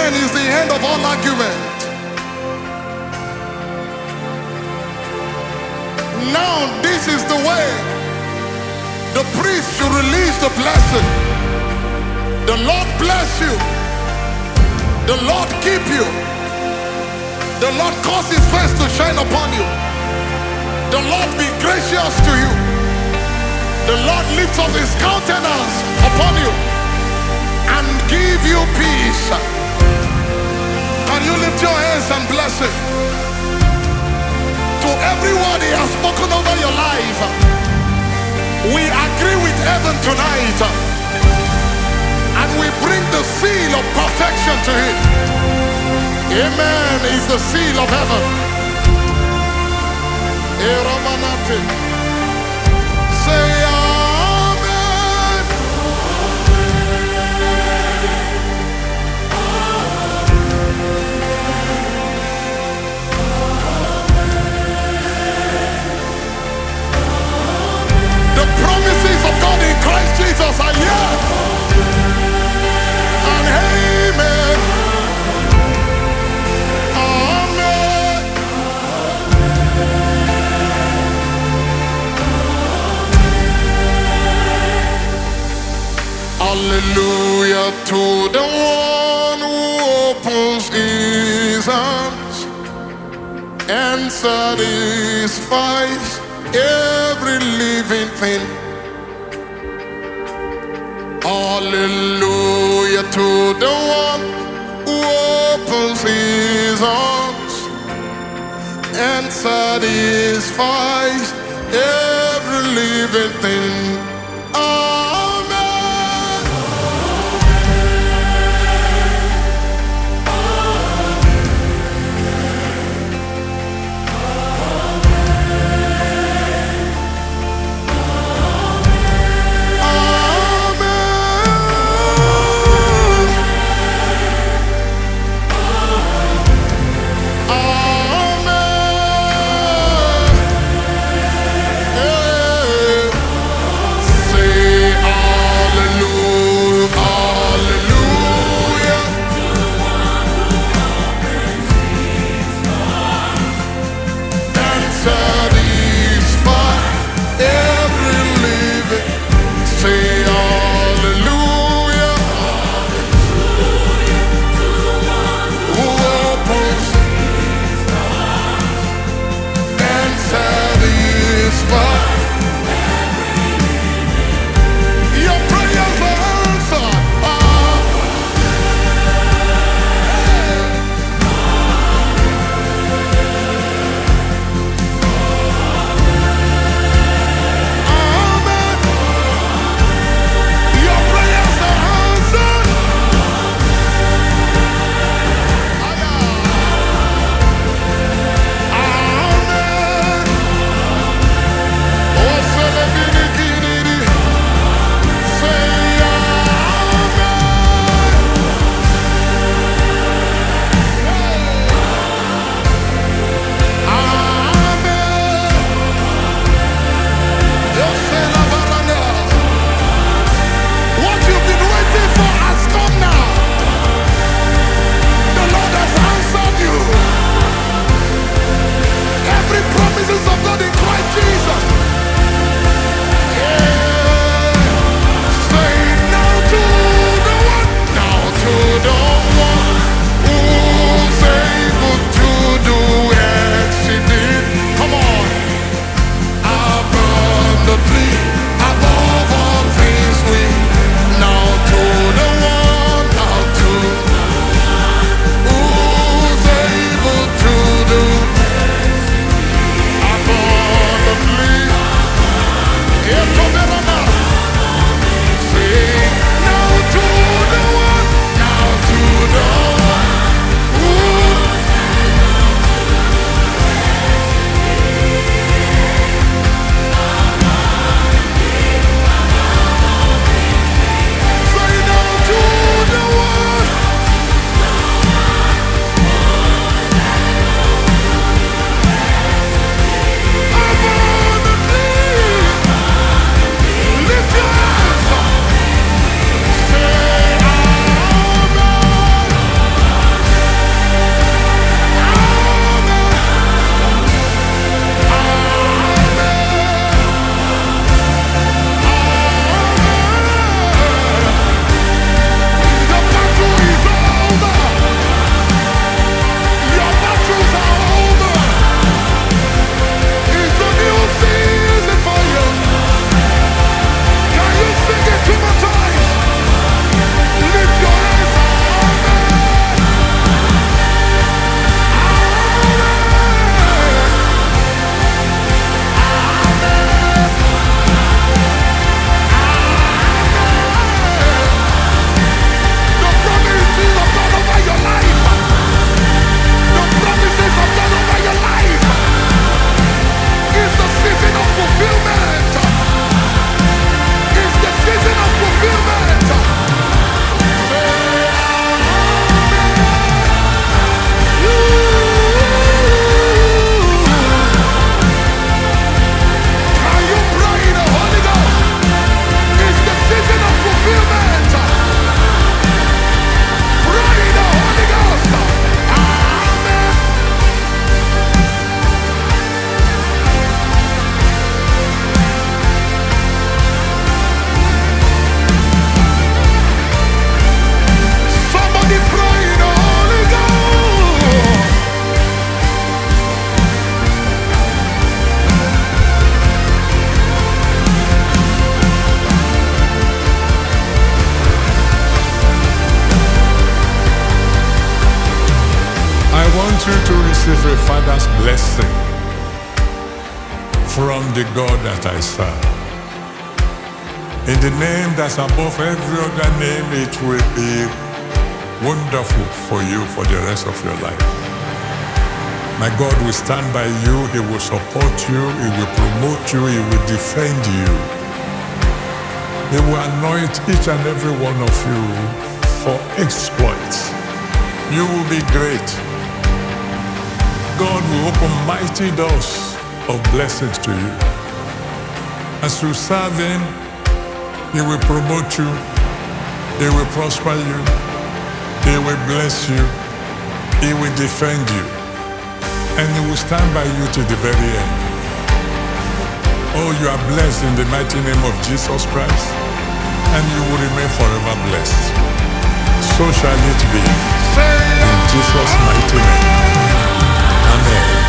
Amen is the end of all argument. Now this is the way. The priest should release the blessing. The Lord bless you. The Lord keep you. The Lord cause his face to shine upon you. The Lord be gracious to you. The Lord lift up his countenance upon you and give you peace. Can you lift your hands and bless him? To everyone he has spoken over your life, we agree with heaven tonight, and we bring the seal of perfection to him. Amen is the seal of heaven. Say amen. The promises of God in Christ Jesus are yes and amen. Amen. Hallelujah to the one who opens his arms and satisfies every living thing. Hallelujah to the one who opens his arms and satisfies every living thing. receive a father's blessing from the God that I serve. In the name that's above every other name, it will be wonderful for you for the rest of your life. My God will stand by you, He will support you, He will promote you, He will defend you. He will anoint each and every one of you for exploits. You will be great. God will open mighty doors of blessings to you. As you serve Him, He will promote you, He will prosper you, He will bless you, He will defend you, and He will stand by you to the very end. Oh, you are blessed in the mighty name of Jesus Christ, and you will remain forever blessed. So shall it be. In Jesus' mighty name. Amen.